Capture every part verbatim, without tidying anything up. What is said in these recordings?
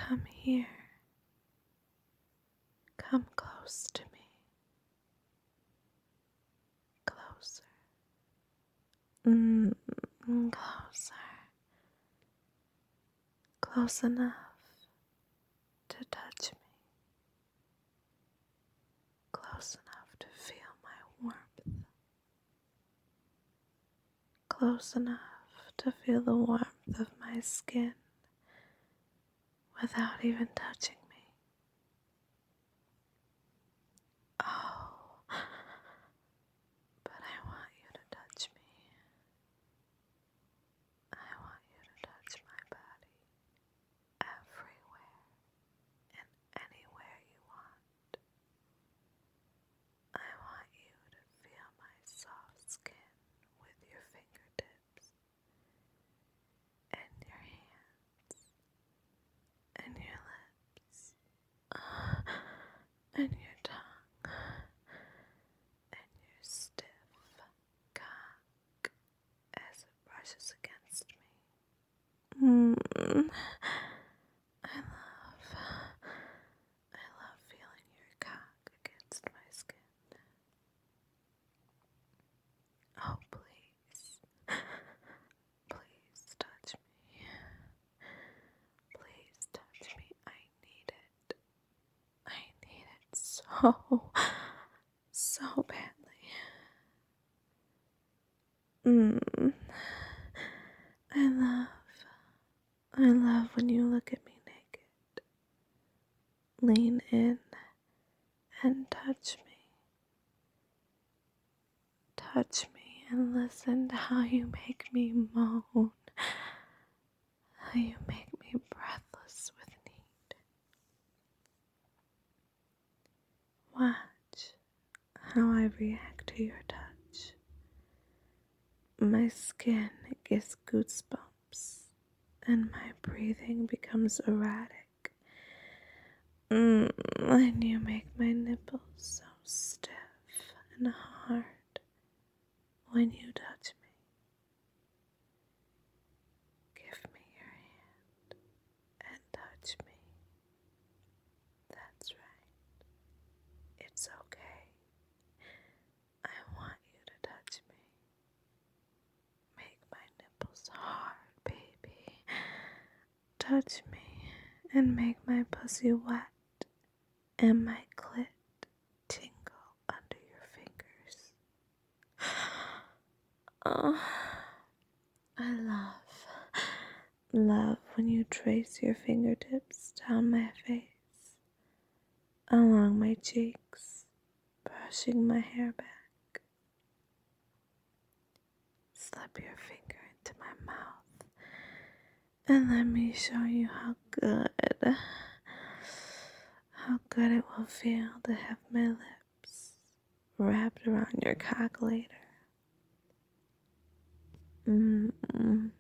Come here. Come close to me. Closer. Mm, closer. Close enough to touch me. Close enough to feel my warmth. Close enough to feel the warmth of my skin without even touching me. Oh, but I want you to touch me. I want you to touch my body everywhere and anywhere you want. I want you to feel my soft skin with your fingertips and your hands and your lips and your tongue and your stiff cock as it brushes against me. Mm. I love, I love feeling your cock against my skin. Oh, please, please touch me. Please touch me. I need it. I need it so, so badly. Mm. I love, I love when you look at me naked. Lean in and touch me. Touch me and listen to how you make me moan. How you make me breathless with need. Watch how I react to your touch. My skin gets goosebumps and my breathing becomes erratic. Mm, and you make my nipples so stiff and hard when you touch me. Give me your hand and touch me. That's right. It's okay. I want you to touch me. Make my nipples hard, baby. Touch me and make my pussy wet and my clit tingle under your fingers. Oh, I love, love when you trace your fingertips down my face, along my cheeks, brushing my hair back. Slip your finger into my mouth and let me show you how good, how good it will feel to have my lips wrapped around your cock later. Mm-mm.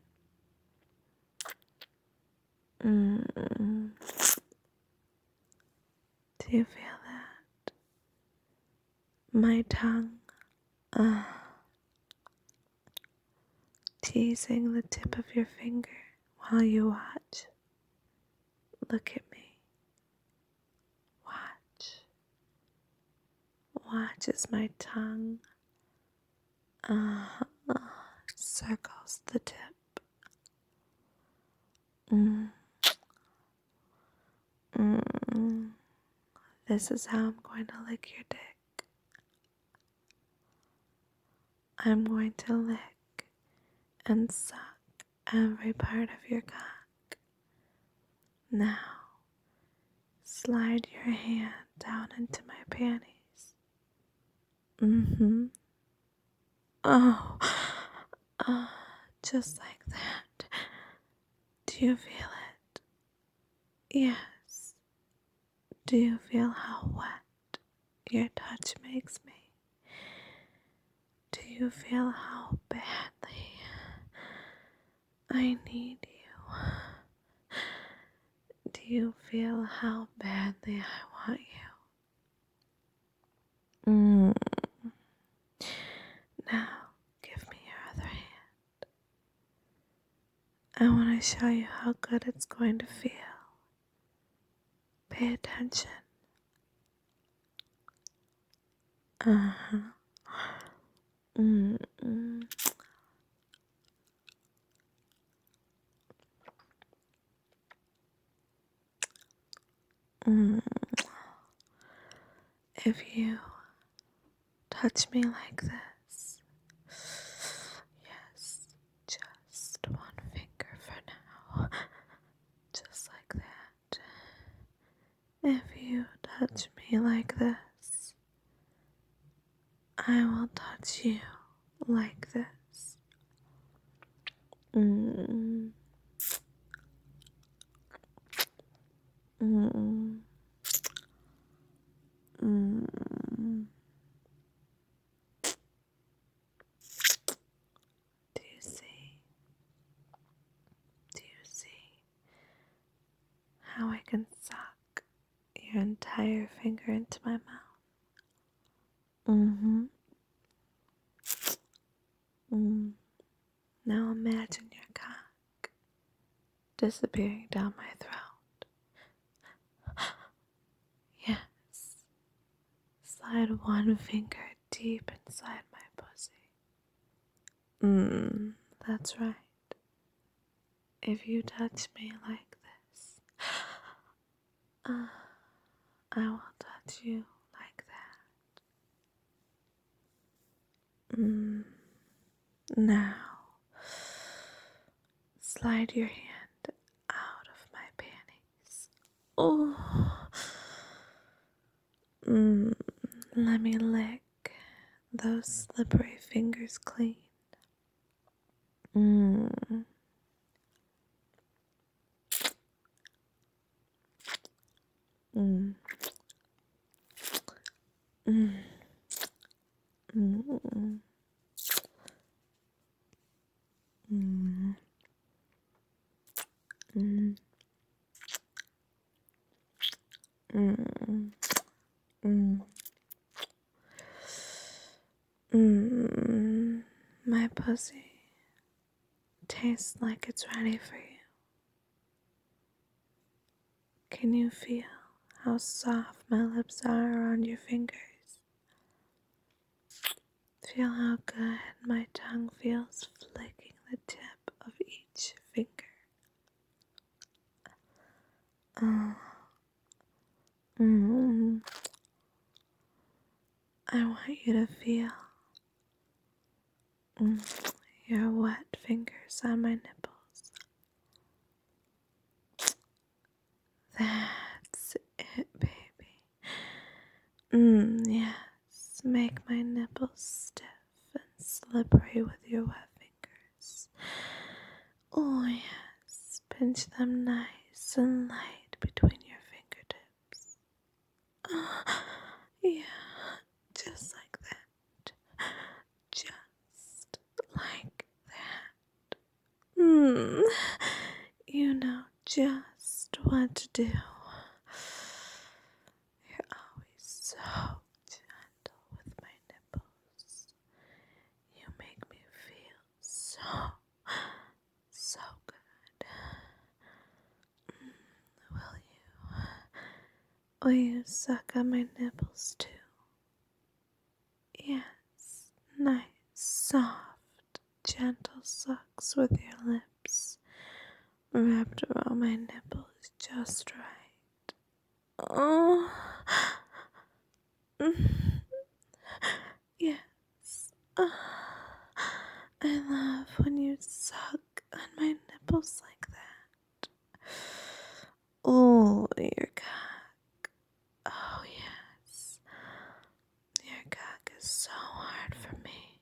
Mm-mm. Do you feel that? My tongue, uh, teasing the tip of your finger while you watch. Look at me. Watch. Watch as my tongue uh, circles the tip. Mm. Mm. This is how I'm going to lick your dick. I'm going to lick and suck every part of your cock. Now, slide your hand down into my panties. Mm-hmm. Oh, oh, just like that. Do you feel it? Yes. Do you feel how wet your touch makes me? Do you feel how badly I need you? Do you feel how badly I want you? Mm. Now, give me your other hand. I want to show you how good it's going to feel Pay attention. Uh-huh. Mm-mm. Mm. If you touch me like this, yes, just one finger for now, just like that. If you touch me like this, I will touch you like this. Mm. Mm. Mm. Do you see? Do you see how I can suck your entire finger into my mouth? Mm-hmm. Mm. Now imagine your cock disappearing down my throat. Yes. Slide one finger deep inside my pussy. Mmm, that's right. If you touch me like this, uh, I will touch you like that. Mmm. Now, slide your hand out of my panties. Oh. Mmm. Let me lick those slippery fingers clean. Mmm. Mm. Mm. Mm. Mm. Mm. Mm. Mm. Mm. My pussy tastes like it's ready for you. Can you feel how soft my lips are around your fingers? Feel how good my tongue feels flicking the tip of each finger. Oh. Mm. I want you to feel mm, your wet fingers on my nipples. That's it, baby. Mmm, yes. Make my nipples stiff and slippery with your wet fingers. Oh, yes. Pinch them nice and light between your fingertips. Oh, yeah. Just like that. Just like that. Mmm. You know just what to do. You're always so gentle with my nipples. You make me feel so, so good. Will you? Will you suck on my nipples too? Yes, nice, soft, gentle sucks with your lips wrapped around my nipples just right. Oh. Yes. Uh, I love when you suck on my nipples like that. Oh, your cock. Oh, yes. Your cock is so hard for me.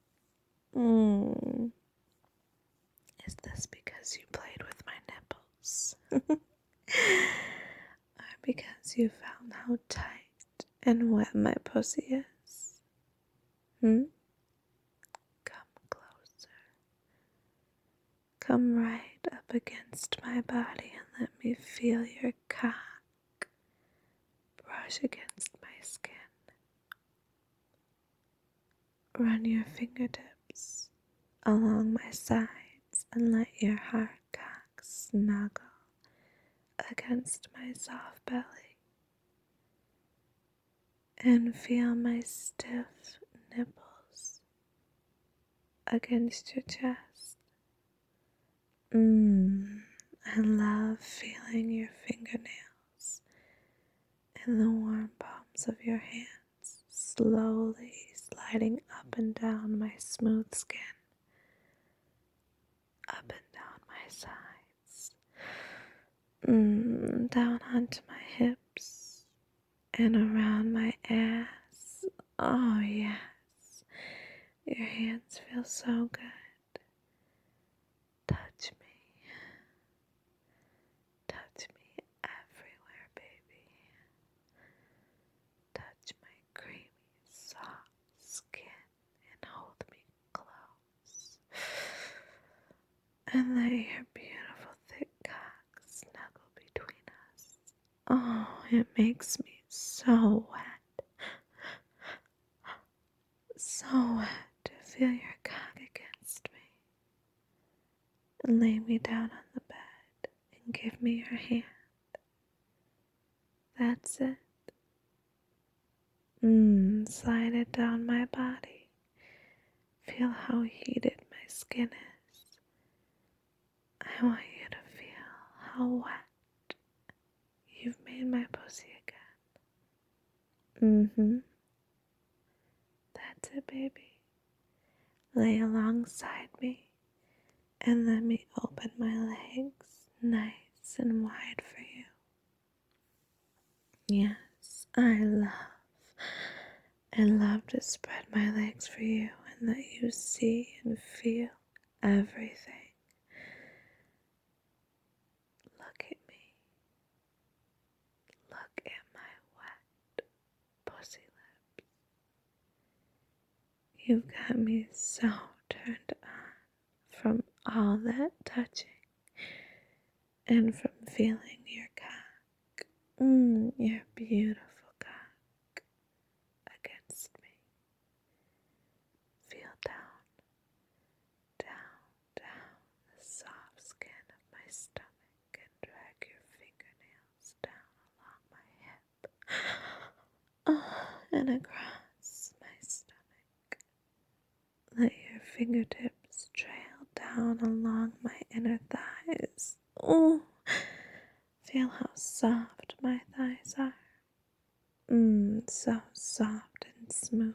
Mm. Is this because you played with my nipples? Or because you found how tight and wet my pussy is? Hmm? Come closer. Come right up against my body and let me feel your cock brush against my skin. Run your fingertips along my sides and let your hard cock snuggle against my soft belly and feel my stiff nipples against your chest. Mmm, I love feeling your fingernails in the warm palms of your hands, slowly sliding up and down my smooth skin, up and down my sides, mm, down onto my hips, and around my ass. Oh, yes, your hands feel so good. Touch me. Touch me everywhere, baby. Touch my creamy, soft skin and hold me close. And let your beautiful thick cock snuggle between us. Oh, it makes me so wet. So wet to feel your cock against me. And lay me down on the bed and give me your hand. That's it. Mmm, slide it down my body. Feel how heated my skin is. I want you to feel how wet you've made my pussy again. Mm-hmm. That's it, baby. Lay alongside me and let me open my legs nice and wide for you. Yes, I love, I love to spread my legs for you and let you see and feel everything. Look at me. Look at my wet pussy lips. You've got me so turned on from all that touching and from feeling your cock, mm, your beautiful cock against me. Feel down, down, down the soft skin of my stomach and drag your fingernails down along my hip, oh, and across my stomach. Let your fingertips trail down along my inner thighs. Oh, feel how soft my thighs are. Mmm, so soft and smooth.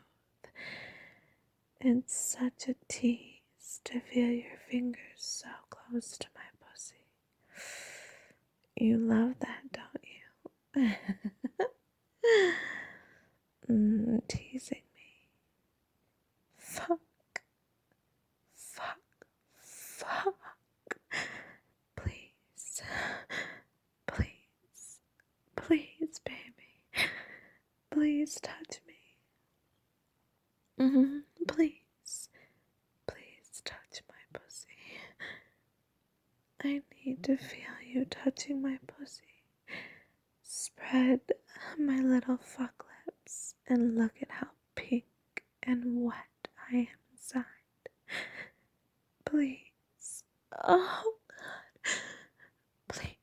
It's such a tease to feel your fingers so close to my pussy. You love that, don't you? mm, teasing me. Fuck. Fuck. Fuck. Please. Please. Please, baby. Please touch me. Mm-hmm. Please. Please touch my pussy. I need to feel you touching my pussy. Spread my little fuck lips and look at how pink and wet I am inside. Please. Oh, God. Please.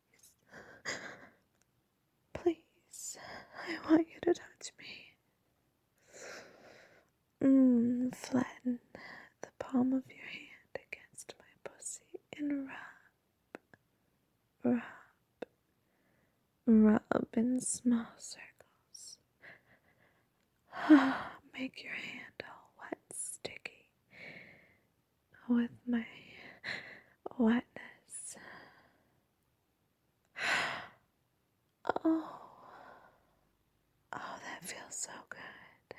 Please. I want you to touch me. Mmm, flatten the palm of your hand against my pussy and rub, rub, rub in small circles. Make your hand all wet and sticky with my wetness. Oh, oh, that feels so good.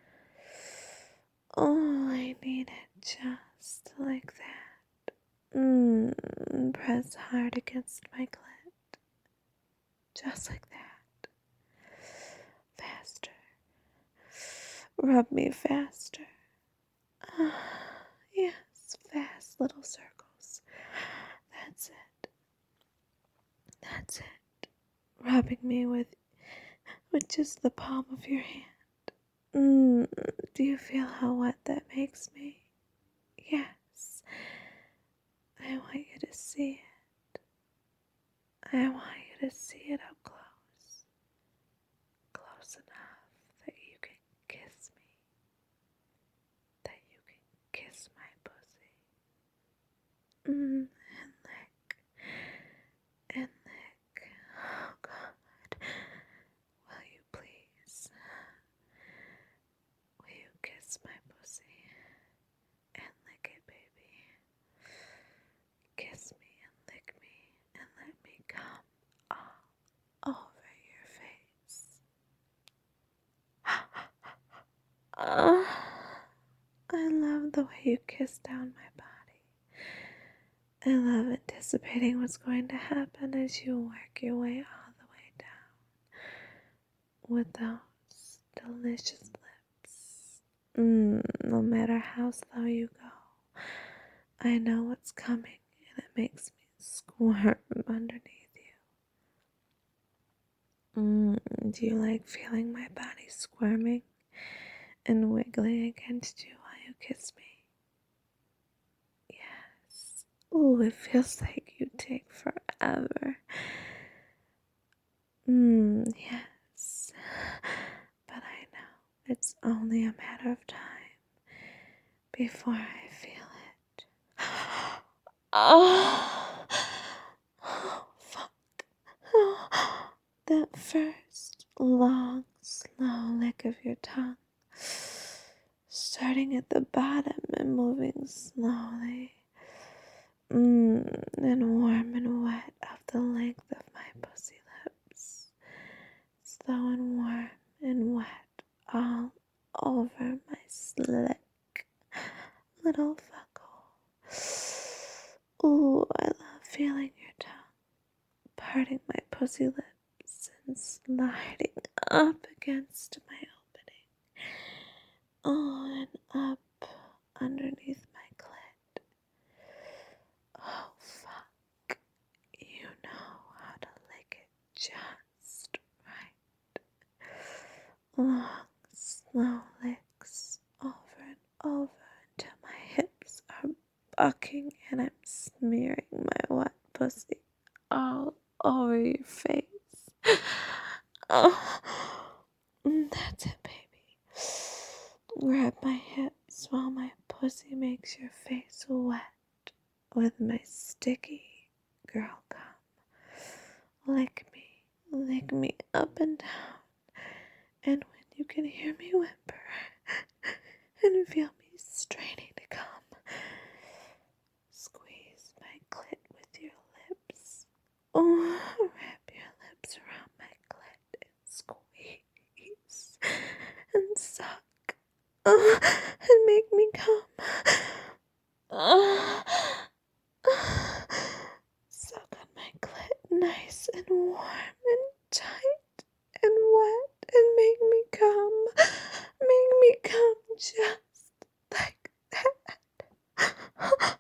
Oh, I need it just like that. Mmm, press hard against my clit. Just like that. Faster. Rub me faster. Ah, yes, fast little circles. That's it. That's it. Rubbing me with with just the palm of your hand. Mm, do you feel how wet that makes me? Yes. I want you to see it. I want you to Mm, and lick. And lick. Oh God. Will you please? Will you kiss my pussy? And lick it, baby. Kiss me and lick me and let me come all over your face. Uh, I love the way you kiss down my body. I love anticipating what's going to happen as you work your way all the way down with those delicious lips. Mm, no matter how slow you go, I know what's coming and it makes me squirm underneath you. Mm, do you like feeling my body squirming and wiggling against you while you kiss me? Yes. Ooh, it feels like you take forever. Mm, yes. But I know it's only a matter of time before I feel it. Oh, oh fuck. Oh, that first long, slow lick of your tongue, starting at the bottom and moving slowly. Mmm, and warm and wet of the length of my pussy lips. Slow and warm and wet all over my slick little fuckhole. Ooh, I love feeling your tongue parting my pussy lips and sliding up against my opening. Oh, and up underneath my clit. Oh, fuck. You know how to lick it just right. Long, slow licks over and over until my hips are bucking and I'm smearing my wet pussy all over your face. Oh, that's it, baby. Grab my hips while my pussy makes your face wet with my sticky girl cum. Lick me, lick me up and down, and when you can hear me whimper and feel me straining to come, squeeze my clit with your lips. Oh, wrap your lips around my clit and squeeze and suck uh, and make me come. Uh, suck on my clit nice and warm and tight and wet and make me come. Make me come just like that.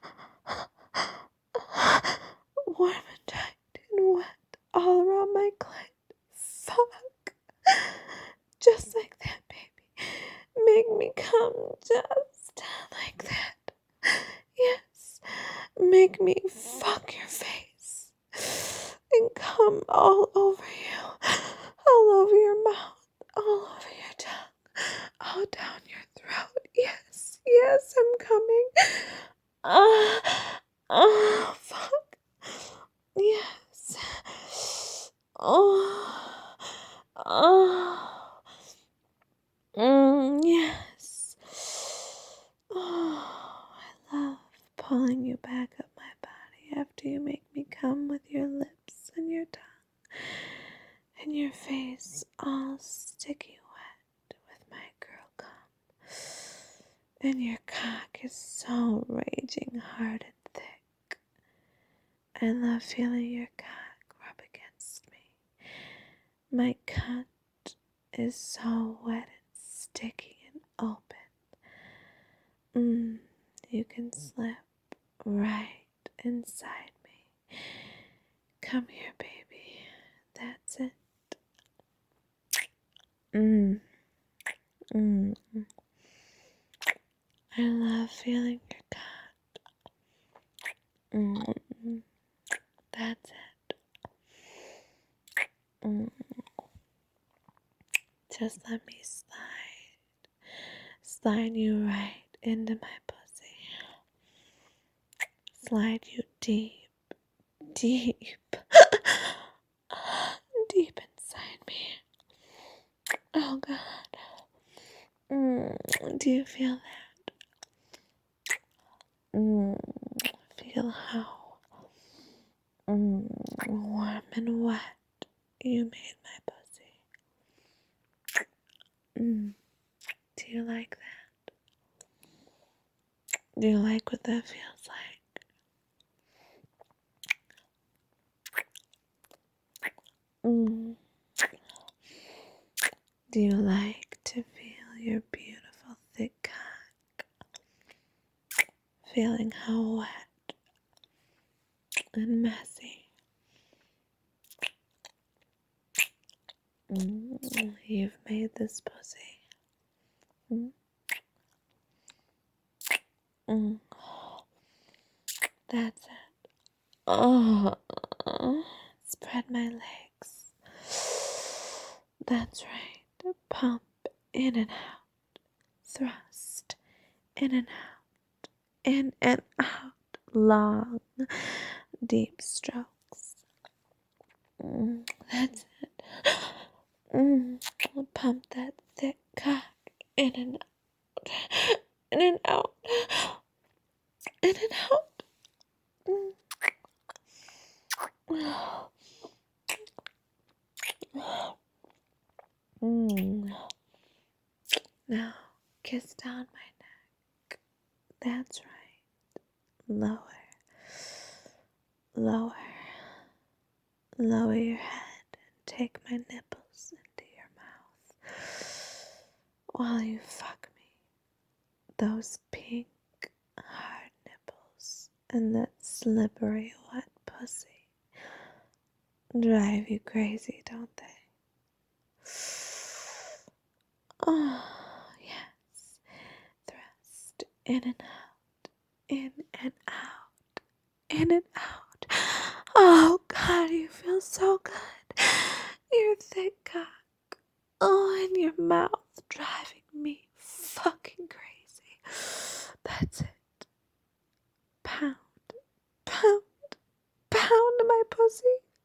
Warm and tight and wet all around my clit. Fuck. Just like that, baby. Make me come just like that. Yes. Make me fuck your face and come all over you, all over your mouth, all over your tongue, all down your throat. Yes, yes, I'm coming. Ah, uh, oh, fuck. Yes. Oh, oh, mm, yes. Oh, I love pulling you back up my body after you make me come with your lips and your tongue and your face all sticky wet with my girl cum. And your cock is so raging hard and thick. I love feeling your cock rub against me. My cunt is so wet and sticky and open. Mmm, you can slip right inside me. Come here, baby. That's it. Mmm. Mmm. I love feeling your cock. Mmm. That's it. Mmm. Just let me slide. Slide you right into my pussy. slide you deep, deep, deep inside me. Oh God. Mm, do you feel that? Mm, feel how mm, warm and wet you made my pussy. Mm, do you like that? Do you like what that feels like? Mm. Do you like to feel your beautiful thick cock feeling how wet and messy mm, you've made this pussy? Mm. Mm. That's it. Oh, spread my legs. That's right. Pump in and out. Thrust in and out. In and out. Long, deep strokes. Mm, that's it. Mm, pump that thick cock in and out. In and out. In and out. Mm. Now, kiss down my neck. That's right. Lower. Lower. Lower your head and take my nipples into your mouth while you fuck me. Those pink, hard nipples and that slippery, wet pussy drive you crazy, don't they? Oh, yes. Thrust in and out, in and out, in and out. Oh, God, you feel so good. Your thick cock, oh, in your mouth, driving me fucking crazy. That's it. Pound, pound, pound my pussy.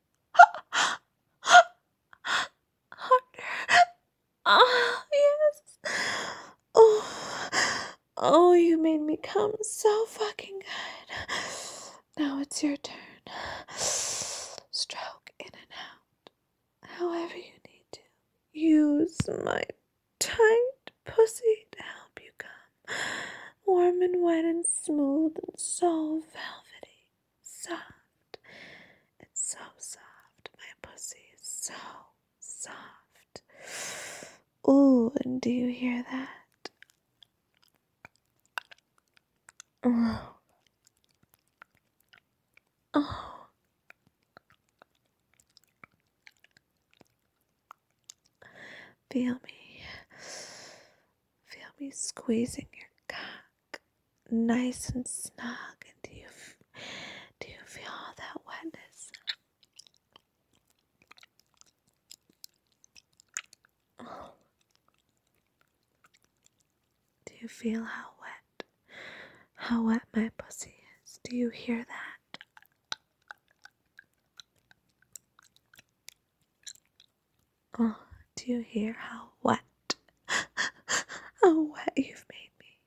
Harder. Oh, yes. Oh, oh, you made me come so fucking good. Now it's your turn. Stroke in and out, however you need to. Use my tight pussy to help you come. Warm and wet and smooth and so velvety. Soft. It's so soft. My pussy is so soft. Ooh, and do you hear that? Oh. Oh. Feel me. Feel me squeezing your cock nice and snug. And do you, do you feel all that wetness? Oh. Do you feel how wet, how wet my pussy is? Do you hear that? Oh, do you hear how wet, how wet you've made me?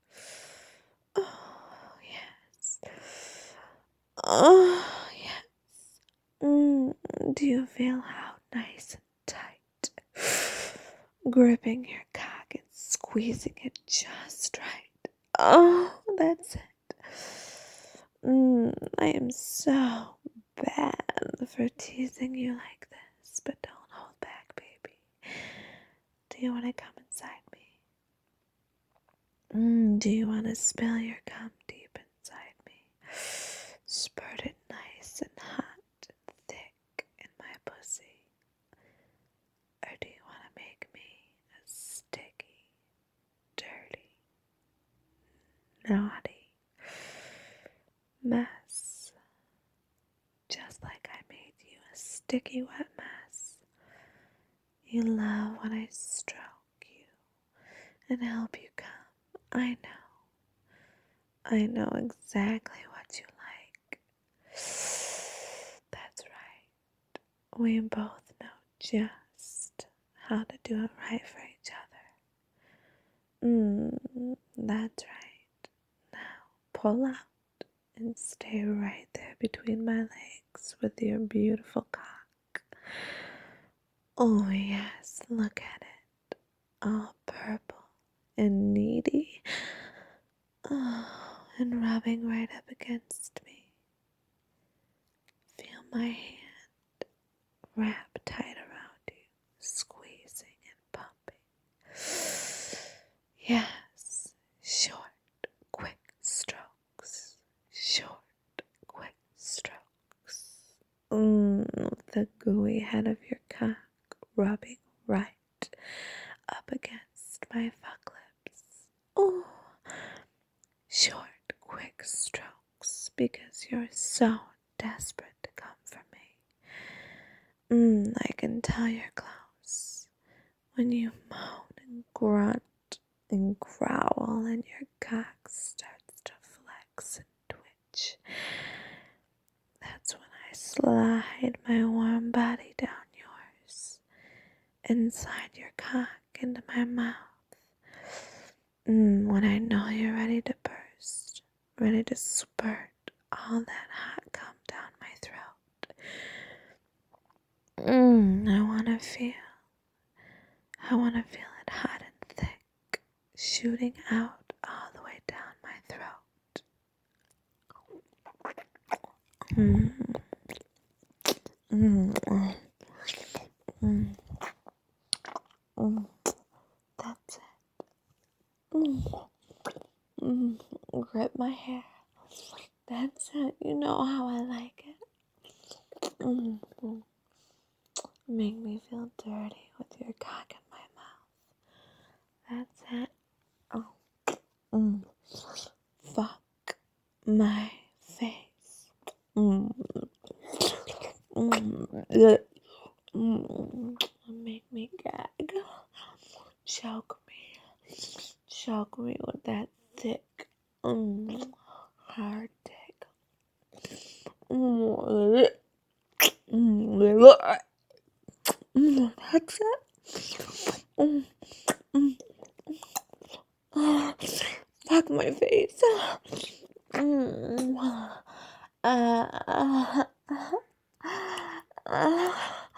Oh, yes. Oh, yes. Mm, do you feel how nice and tight? Gripping your cock and squeezing it just right. Oh, that's it. Mm, I am so bad for teasing you like this, but don't hold back, baby. Do you want to come inside me? Mm, do you want to spill your cum deep inside me? Spurt it nice and hot and thick in my pussy? Or do you want to make me a sticky, dirty, naughty mess? Just like I made you a sticky, wet mess. You love when I stroke you and help you come. I know. I know exactly what you That's right. We both know just how to do it right for each other. Mm, that's right. Now pull out and stay right there between my legs with your beautiful cock. Oh, yes, look at it. All purple and needy. Oh, and rubbing right up against me. Feel my hand wrap tight around you, squeezing and pumping. Yes, short, quick strokes. Short, quick strokes. Mm, the gooey head of your cock rubbing right up against my fuck lips. Oh, short, quick strokes because you're so desperate to come for me. Mm, I can tell you're close when you moan and grunt and growl and your cock starts to flex and twitch. That's when I slide my warm body down yours, inside your cock into my mouth. Mm, when I know you're ready to burst, ready to spurt all that hot cum down my throat. Mm, I want to feel, I want to feel it hot and thick, shooting out all the way down my throat. Mm, mm, mm, mm, mm. That's it. Mm, mm. Grip my hair. That's it. You know how I like it. Mm, mm. Make me feel dirty with your cock in my mouth. That's it. Oh. Mm. Fuck my face. Mm. Mm. Ugh. Mm. Make me gag. Choke me. Choke me with that thick, mm, hard dick. Mm. Mm. Mm. That's it. Mm. Mm. Fuck my face. Mm. Uh, uh,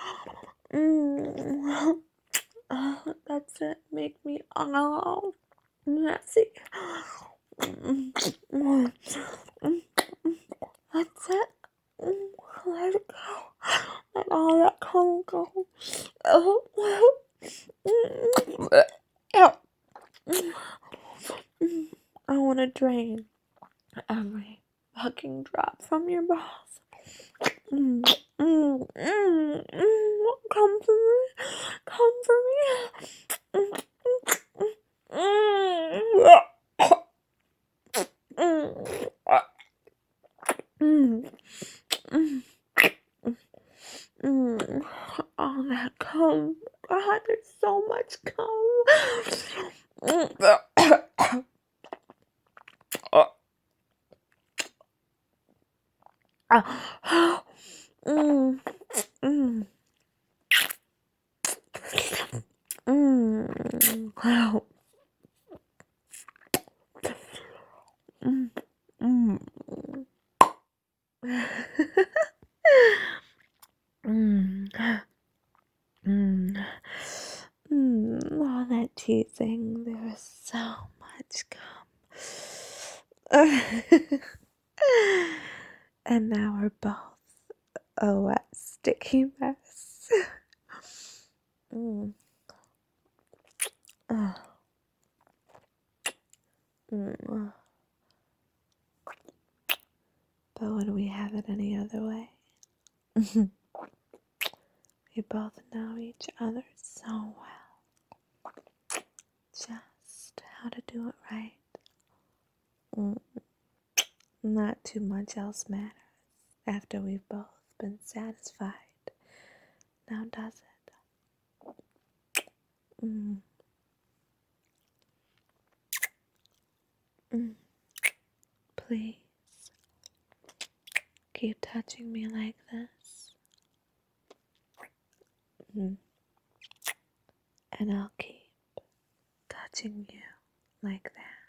mm. That's it. Make me all messy. Mm. Mm. That's it. Mm. Let it go. Let all that cum go. Oh. Mm. Ow. Mm. I want to drain every fucking drop from your balls. Mm, mm, mm, mm. Come for me. Come for me. Mm, mm, mm, mm, mm, mm. All that cum. God, there's so much cum. Mm. Mm, mm, mm. Wow. Mm, mm. Mm, mm, mm. All that teasing, there was so much cum. And now we're both a wet, sticky mess. Mm. Uh, mm. But would we have it any other way? We both know each other so well. Just how to do it right. Mm. Not too much else matters after we've both been satisfied. Now does it? Mm. Mm. Please keep touching me like this. Mm. And I'll keep touching you like that.